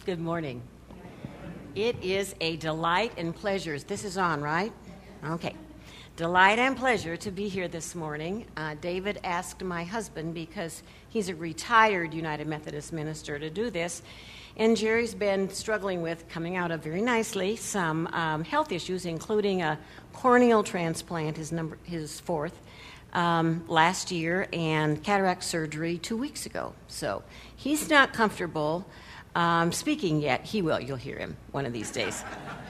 Good morning. It is a delight and pleasure. This is on, right? Okay. Delight and pleasure to be here this morning. David asked my husband, because he's a retired United Methodist minister, to do this. And Jerry's been struggling with, coming out of very nicely, some health issues, including a corneal transplant, his fourth, last year, and cataract surgery 2 weeks ago. So he's not comfortable speaking yet. He will. You'll hear him one of these days.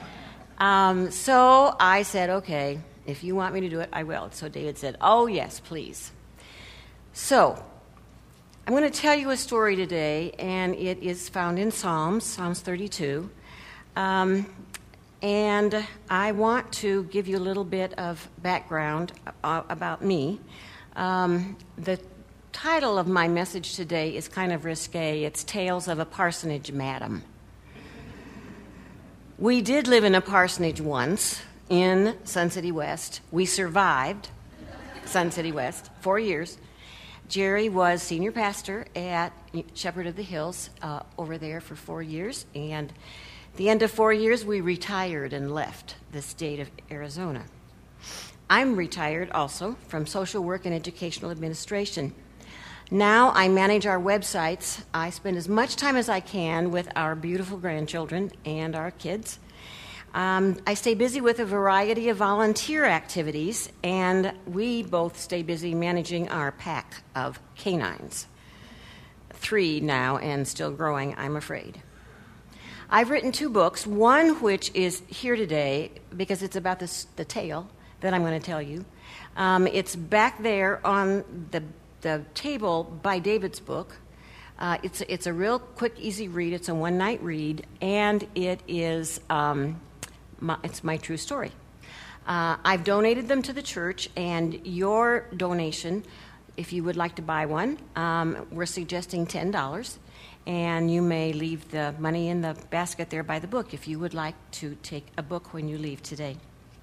So I said, okay, if you want me to do it, I will. So David said, oh, yes, please. So I'm going to tell you a story today, and it is found in Psalms 32. And I want to give you a little bit of background about me. The title of my message today is kind of risque. It's Tales of a Parsonage Madam. We did live in a parsonage once in Sun City West. We survived Sun City West 4 years. Jerry was senior pastor at Shepherd of the Hills over there for 4 years. And at the end of 4 years, we retired and left the state of Arizona. I'm retired also from social work and educational administration. Now I manage our websites. I spend as much time as I can with our beautiful grandchildren and our kids. I stay busy with a variety of volunteer activities, and we both stay busy managing our pack of canines. 3 now, and still growing, I'm afraid. I've written 2 books, one which is here today because it's about the tale that I'm going to tell you. It's back there on the table by David's book. It's a real quick, easy read. It's a one-night read, and it is it's my true story. I've donated them to the church, and your donation, if you would like to buy one, we're suggesting $10, and you may leave the money in the basket there by the book if you would like to take a book when you leave today.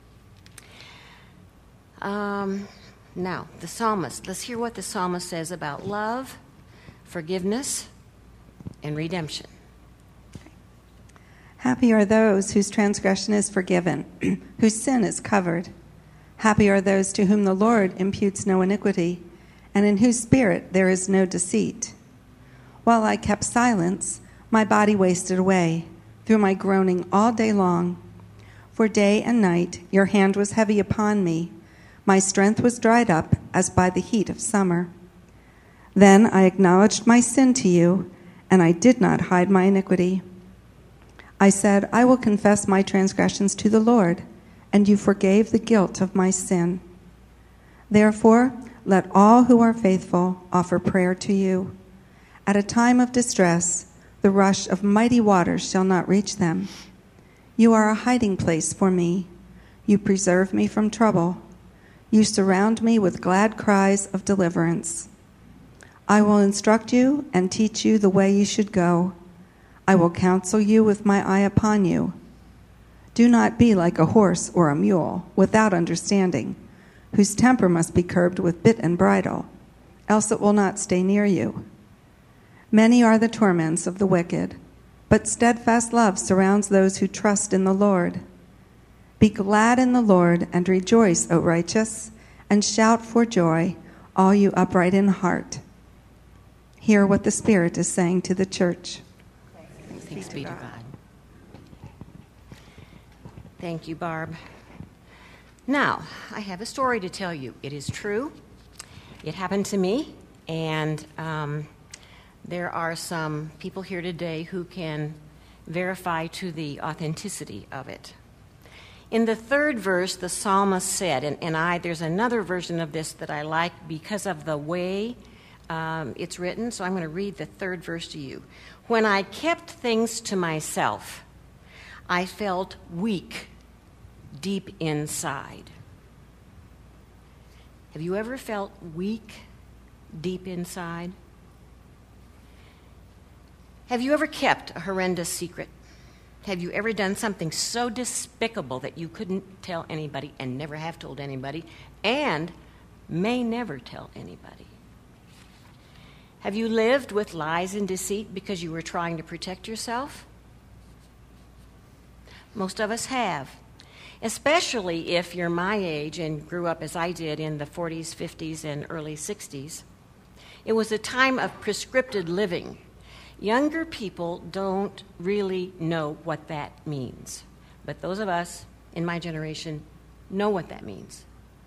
Now, the psalmist. Let's hear what the psalmist says about love, forgiveness, and redemption. Happy are those whose transgression is forgiven, whose sin is covered. Happy are those to whom the Lord imputes no iniquity, and in whose spirit there is no deceit. While I kept silence, my body wasted away through my groaning all day long. For day and night your hand was heavy upon me. My strength was dried up as by the heat of summer. Then I acknowledged my sin to you, and I did not hide my iniquity. I said, I will confess my transgressions to the Lord, and you forgave the guilt of my sin. Therefore, let all who are faithful offer prayer to you. At a time of distress, the rush of mighty waters shall not reach them. You are a hiding place for me. You preserve me from trouble. You surround me with glad cries of deliverance. I will instruct you and teach you the way you should go. I will counsel you with my eye upon you. Do not be like a horse or a mule without understanding, whose temper must be curbed with bit and bridle, else it will not stay near you. Many are the torments of the wicked, but steadfast love surrounds those who trust in the Lord. Be glad in the Lord and rejoice, O righteous, and shout for joy, all you upright in heart. Hear what the Spirit is saying to the church. Thanks be to God. Thank you, Barb. Now, I have a story to tell you. It is true. It happened to me, and there are some people here today who can verify to the authenticity of it. In the 3rd verse, the psalmist said, and there's another version of this that I like because of the way it's written, so I'm going to read the 3rd verse to you. When I kept things to myself, I felt weak deep inside. Have you ever felt weak deep inside? Have you ever kept a horrendous secret? Have you ever done something so despicable that you couldn't tell anybody and never have told anybody and may never tell anybody? Have you lived with lies and deceit because you were trying to protect yourself? Most of us have. Especially if you're my age and grew up as I did in the 40s, 50s, and early 60s. It was a time of prescripted living. Younger people don't really know what that means. But those of us in my generation know what that means.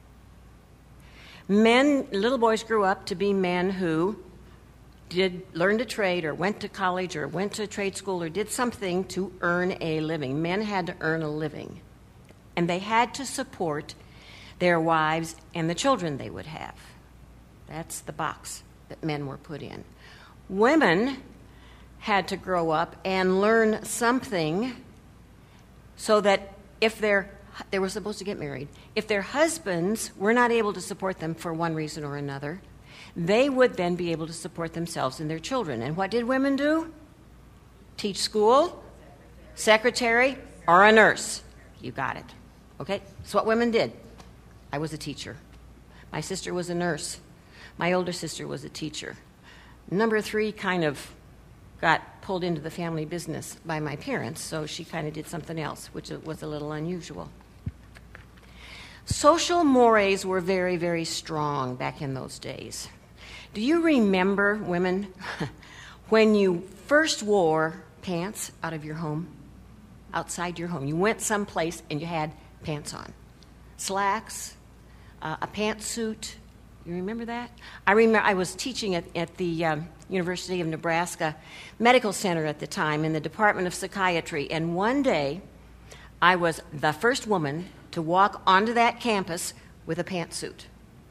Little boys grew up to be men who learned a trade or went to college or went to trade school or did something to earn a living. Men had to earn a living. And they had to support their wives and the children they would have. That's the box that men were put in. Women had to grow up and learn something so that if they were supposed to get married, if their husbands were not able to support them for one reason or another, they would then be able to support themselves and their children. And what did women do? Teach school, secretary, or a nurse. You got it. Okay? That's what women did. I was a teacher. My sister was a nurse. My older sister was a teacher. Number 3 kind of got pulled into the family business by my parents, so she kind of did something else, which was a little unusual. Social mores were very, very strong back in those days. Do you remember, women, when you first wore pants out of your home, outside your home? You went someplace and you had pants on. Slacks, a pantsuit. You remember that? I remember I was teaching at the University of Nebraska Medical Center at the time in the Department of Psychiatry, and one day I was the first woman to walk onto that campus with a pantsuit.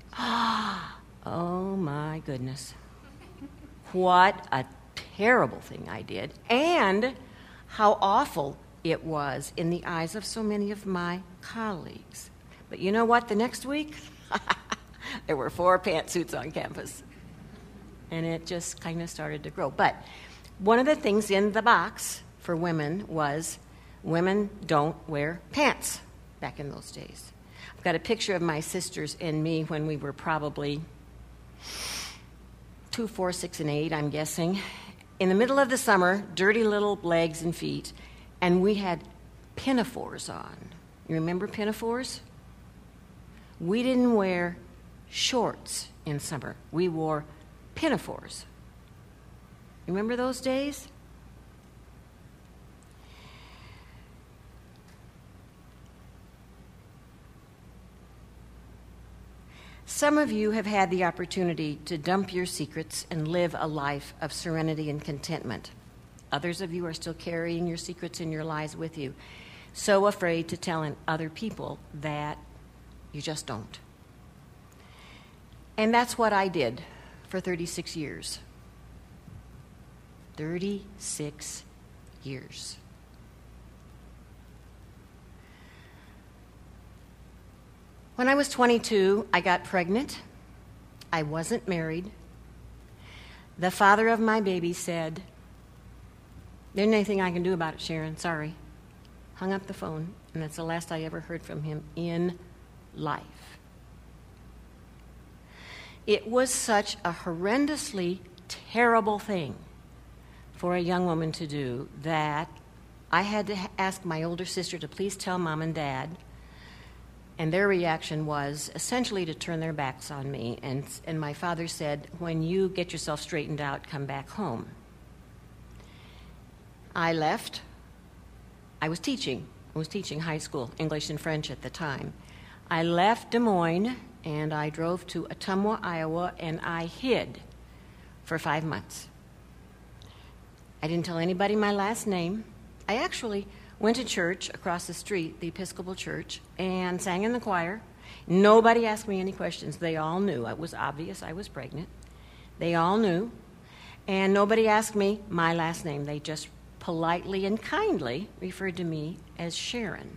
Oh my goodness. What a terrible thing I did, and how awful it was in the eyes of so many of my colleagues. But you know what? The next week, there were 4 pantsuits on campus. And it just kind of started to grow. But one of the things in the box for women was women don't wear pants back in those days. I've got a picture of my sisters and me when we were probably 2, 4, 6, and 8, I'm guessing. In the middle of the summer, dirty little legs and feet, and we had pinafores on. You remember pinafores? We didn't wear shorts in summer. We wore pinafores. Remember those days? Some of you have had the opportunity to dump your secrets and live a life of serenity and contentment. Others of you are still carrying your secrets and your lies with you, so afraid to tell other people that you just don't. And that's what I did for 36 years. 36 years. When I was 22, I got pregnant. I wasn't married. The father of my baby said, "There isn't anything I can do about it, Sharon, sorry." Hung up the phone, and that's the last I ever heard from him in life. It was such a horrendously terrible thing for a young woman to do that I had to ask my older sister to please tell Mom and Dad, and their reaction was essentially to turn their backs on me. And my father said, "When you get yourself straightened out, come back home." I left. I was teaching high school, English and French at the time. I left Des Moines, and I drove to Ottumwa, Iowa, and I hid for 5 months. I didn't tell anybody my last name. I actually went to church across the street, the Episcopal Church, and sang in the choir. Nobody asked me any questions. They all knew. It was obvious I was pregnant. They all knew. And nobody asked me my last name. They just politely and kindly referred to me as Sharon.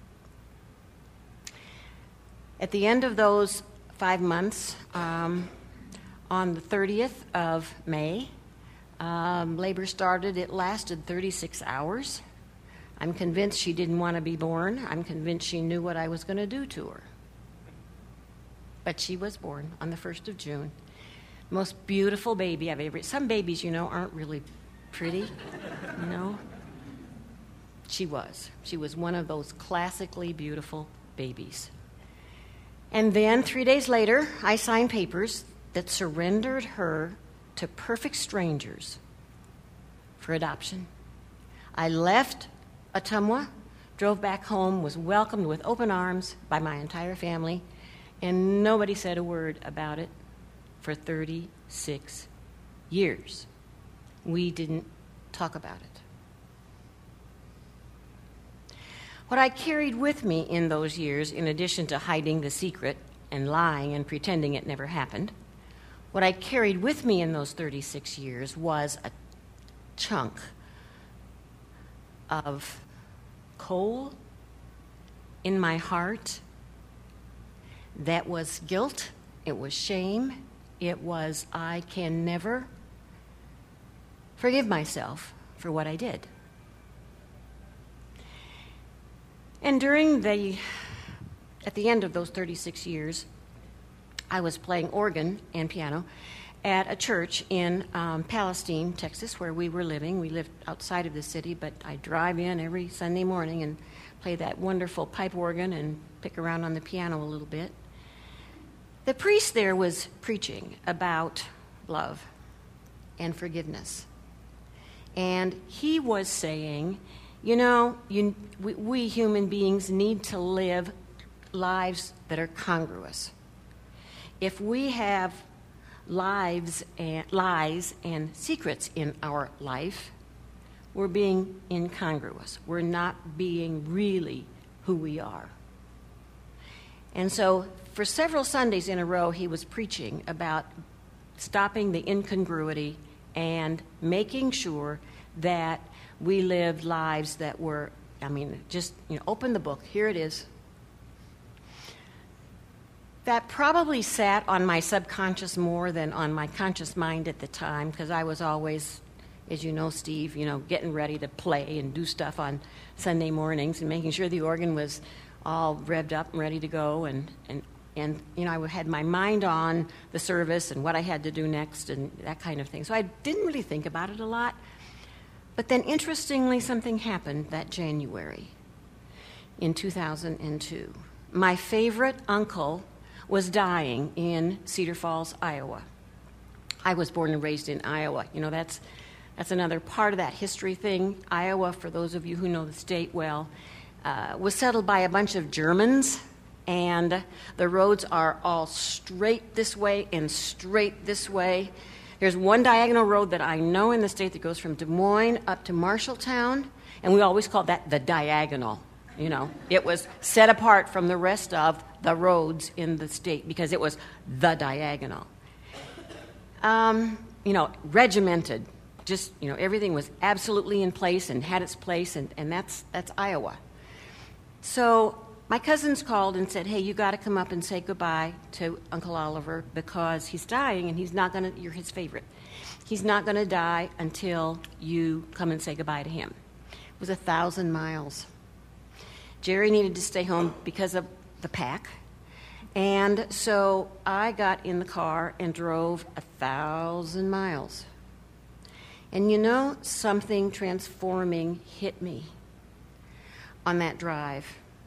At the end of those 5 months, on the 30th of May, labor started. It lasted 36 hours. I'm convinced she didn't want to be born. I'm convinced she knew what I was going to do to her. But she was born on the 1st of June. Most beautiful baby I've ever... Some babies, aren't really pretty, She was. She was one of those classically beautiful babies. And then 3 days later, I signed papers that surrendered her to perfect strangers for adoption. I left Ottumwa, drove back home, was welcomed with open arms by my entire family, and nobody said a word about it for 36 years. We didn't talk about it. What I carried with me in those years, in addition to hiding the secret and lying and pretending it never happened, what I carried with me in those 36 years was a chunk of coal in my heart that was guilt, it was shame, it was I can never forgive myself for what I did. And at the end of those 36 years, I was playing organ and piano at a church in Palestine, Texas, where we were living. We lived outside of the city, but I drive in every Sunday morning and play that wonderful pipe organ and pick around on the piano a little bit. The priest there was preaching about love and forgiveness. And he was saying, we human beings need to live lives that are congruous. If we have lies and secrets in our life, we're being incongruous. We're not being really who we are. And so for several Sundays in a row, he was preaching about stopping the incongruity and making sure that we lived lives that were, open the book. Here it is. That probably sat on my subconscious more than on my conscious mind at the time, because I was always, as you know, Steve, getting ready to play and do stuff on Sunday mornings and making sure the organ was all revved up and ready to go. And I had my mind on the service and what I had to do next and that kind of thing. So I didn't really think about it a lot. But then, interestingly, something happened that January in 2002. My favorite uncle was dying in Cedar Falls, Iowa. I was born and raised in Iowa. That's another part of that history thing. Iowa, for those of you who know the state well, was settled by a bunch of Germans, and the roads are all straight this way and straight this way. There's one diagonal road that I know in the state that goes from Des Moines up to Marshalltown, and we always called that the diagonal. It was set apart from the rest of the roads in the state because it was the diagonal. Regimented. Just, everything was absolutely in place and had its place, and that's Iowa. So my cousins called and said, hey, you got to come up and say goodbye to Uncle Oliver because he's dying and you're his favorite. He's not going to die until you come and say goodbye to him. It was 1,000 miles. Jerry needed to stay home because of the pack. And so I got in the car and drove 1,000 miles. And something transforming hit me on that drive.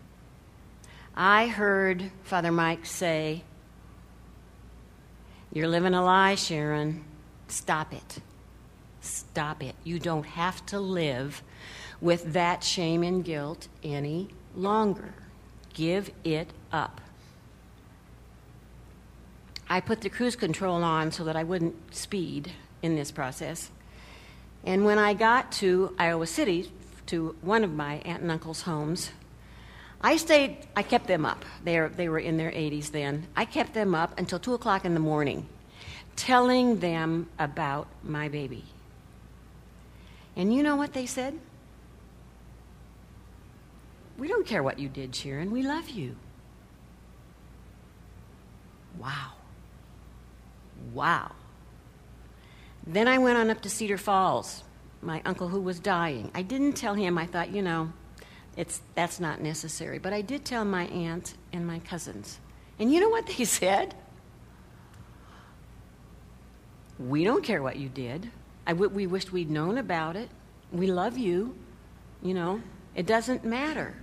I heard Father Mike say, you're living a lie, Sharon. Stop it. Stop it. You don't have to live with that shame and guilt any longer. Give it up. I put the cruise control on so that I wouldn't speed in this process. And when I got to Iowa City, to one of my aunt and uncle's homes, I kept them up. They were in their 80s then. I kept them up until 2 o'clock in the morning, telling them about my baby. And you know what they said? We don't care what you did, Sharon. We love you. Wow. Wow. Then I went on up to Cedar Falls, my uncle who was dying. I didn't tell him. I thought, that's not necessary. But I did tell my aunt and my cousins. And you know what they said? We don't care what you did. We wished we'd known about it. We love you, It doesn't matter.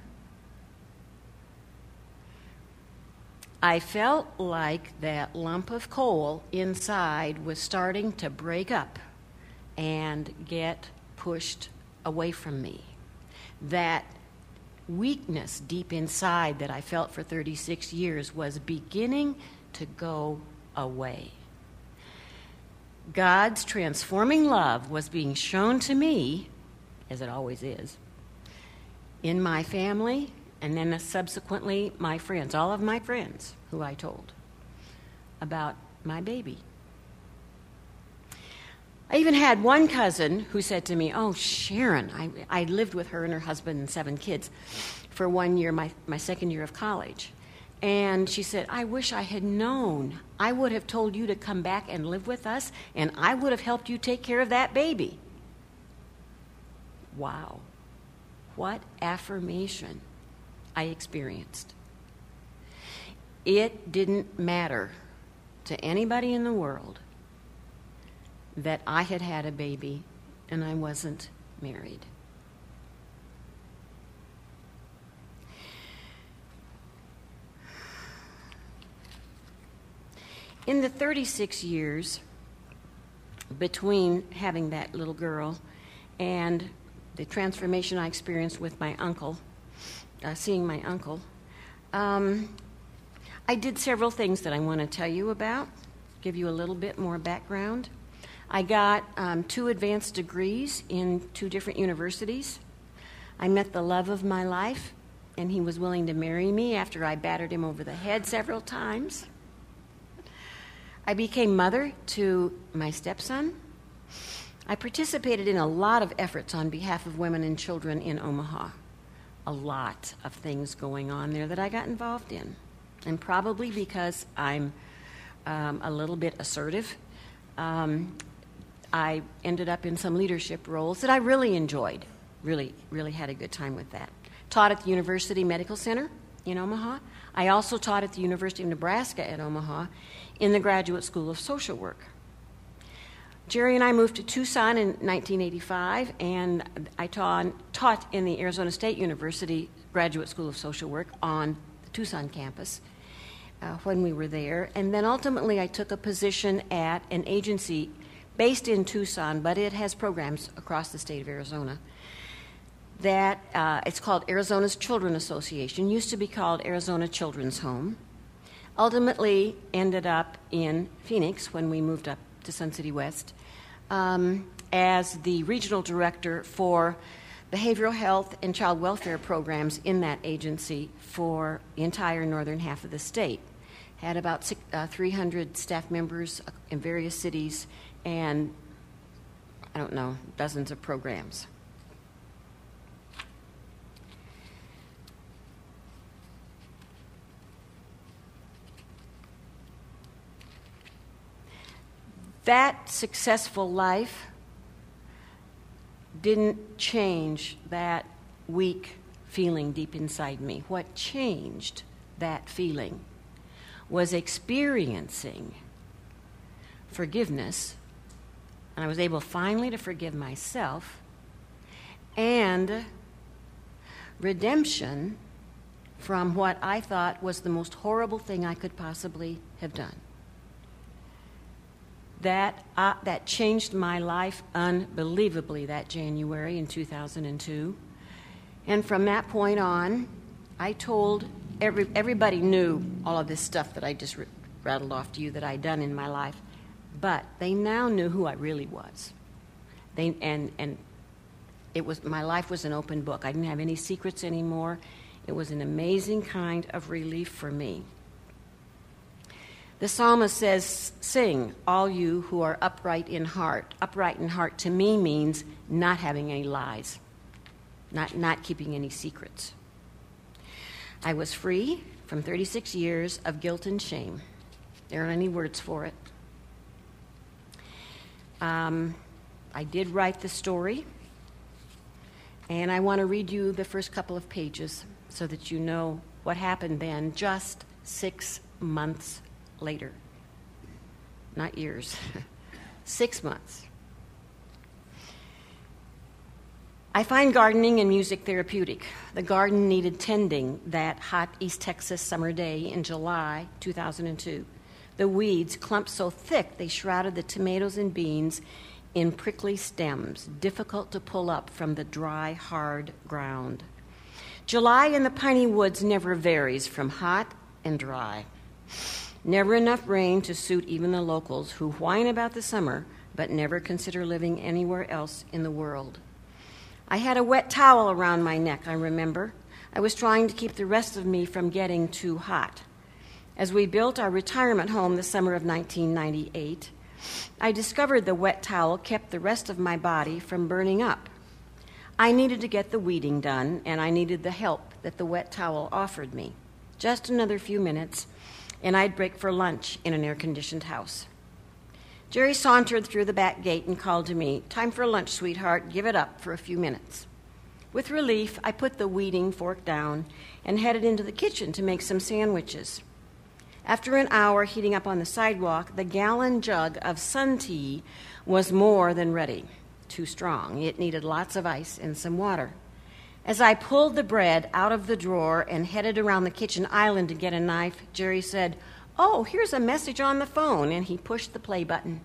I felt like that lump of coal inside was starting to break up and get pushed away from me. That weakness deep inside that I felt for 36 years was beginning to go away. God's transforming love was being shown to me, as it always is, in my family, and then subsequently my friends, all of my friends who I told about my baby. I even had one cousin who said to me, "Oh, Sharon," I lived with her and her husband and 7 kids for 1 year, my second year of college. And she said, "I wish I had known. I would have told you to come back and live with us, and I would have helped you take care of that baby." Wow. What affirmation I experienced. It didn't matter to anybody in the world that I had had a baby and I wasn't married. In the 36 years between having that little girl and the transformation I experienced with my uncle, seeing my uncle, I did several things that I want to tell you about, give you a little bit more background. I got 2 advanced degrees in 2 different universities. I met the love of my life, and he was willing to marry me after I battered him over the head several times. I became mother to my stepson. I participated in a lot of efforts on behalf of women and children in Omaha. A lot of things going on there that I got involved in. And probably because I'm a little bit assertive, I ended up in some leadership roles that I really enjoyed. Really had a good time with that. Taught at the University Medical Center in Omaha. I also taught at the University of Nebraska at Omaha in the Graduate School of Social Work. Jerry and I moved to Tucson in 1985, and I taught in the Arizona State University Graduate School of Social Work on the Tucson campus when we were there. And then ultimately I took a position at an agency based in Tucson, but it has programs across the state of Arizona. That it's called Arizona's Children Association, used to be called Arizona Children's Home. Ultimately ended up in Phoenix when we moved up to Sun City West as the regional director for behavioral health and child welfare programs in that agency for the entire northern half of the state. Had about 300 staff members in various cities and, I don't know, dozens of programs. That successful life didn't change that weak feeling deep inside me. What changed that feeling was experiencing forgiveness, and I was able finally to forgive myself, and redemption from what I thought was the most horrible thing I could possibly have done. That changed my life unbelievably that January in 2002. And from that point on, I told everybody knew all of this stuff that I just rattled off to you that I'd done in my life, but they now knew who I really was. And it was, my life was an open book. I didn't have any secrets anymore. It was an amazing kind of relief for me. The psalmist says, "Sing, all you who are upright in heart." Upright in heart to me means not having any lies, not keeping any secrets. I was free from 36 years of guilt and shame. There aren't any words for it. I did write the story, and I want to read you the first couple of pages so that you know what happened then, just 6 months later. Not years. 6 months. I find gardening and music therapeutic. The garden needed tending that hot East Texas summer day in July 2002. The weeds clumped so thick they shrouded the tomatoes and beans in prickly stems, difficult to pull up from the dry, hard ground. July in the piney woods never varies from hot and dry. Never enough rain to suit even the locals who whine about the summer but never consider living anywhere else in the world. I had a wet towel around my neck, I remember. I was trying to keep the rest of me from getting too hot. As we built our retirement home the summer of 1998, I discovered the wet towel kept the rest of my body from burning up. I needed to get the weeding done, and I needed the help that the wet towel offered me. Just another few minutes, and I'd break for lunch in an air-conditioned house. Jerry sauntered through the back gate and called to me, "Time for lunch, sweetheart. Give it up for a few minutes." With relief, I put the weeding fork down and headed into the kitchen to make some sandwiches. After an hour heating up on the sidewalk, the gallon jug of sun tea was more than ready. Too strong. It needed lots of ice and some water. As I pulled the bread out of the drawer and headed around the kitchen island to get a knife, Jerry said, "Oh, here's a message on the phone," and he pushed the play button.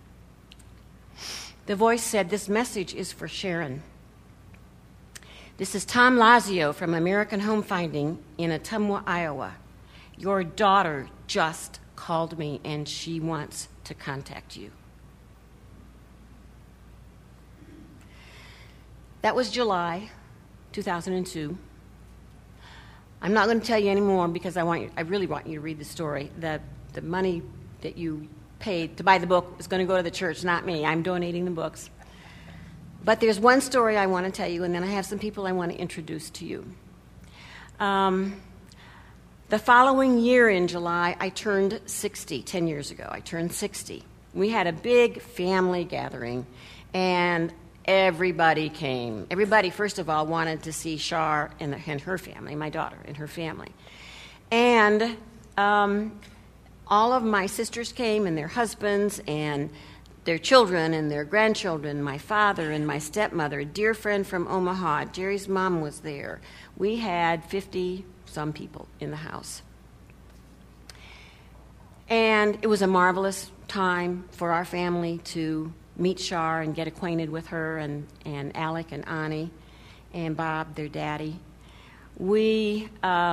The voice said, "This message is for Sharon. This is Tom Lazio from American Home Finding in Ottumwa, Iowa. Your daughter just called me, and she wants to contact you." That was July 2002. I'm not going to tell you any more because I really want you to read the story. The money that you paid to buy the book is going to go to the church, not me. I'm donating the books. But there's one story I want to tell you, and then I have some people I want to introduce to you. The following year in July, I turned 60, 10 years ago. I turned 60. We had a big family gathering, and everybody came. Everybody, first of all, wanted to see Shar and her family, my daughter and her family. And all of my sisters came and their husbands and their children and their grandchildren, my father and my stepmother, a dear friend from Omaha. Jerry's mom was there. We had 50-some people in the house. And it was a marvelous time for our family to meet Shar and get acquainted with her and Alec and Ani and Bob, their daddy. We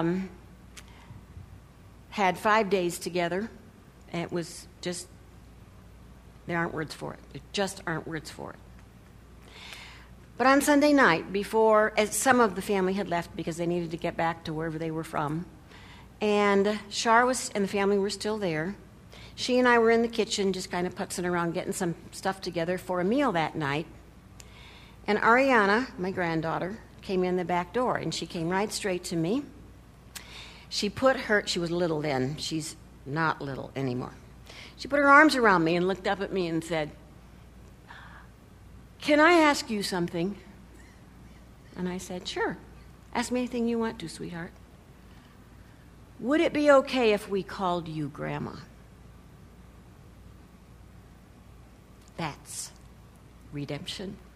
had 5 days together, and it was just, there aren't words for it. There just aren't words for it. But on Sunday night, as some of the family had left because they needed to get back to wherever they were from, and Shar and the family were still there, she and I were in the kitchen just kind of putzing around, getting some stuff together for a meal that night. And Ariana, my granddaughter, came in the back door, and she came right straight to me. She was little then. She's not little anymore. She put her arms around me and looked up at me and said, "Can I ask you something?" And I said, "Sure. Ask me anything you want to, sweetheart." "Would it be okay if we called you Grandma?" That's redemption.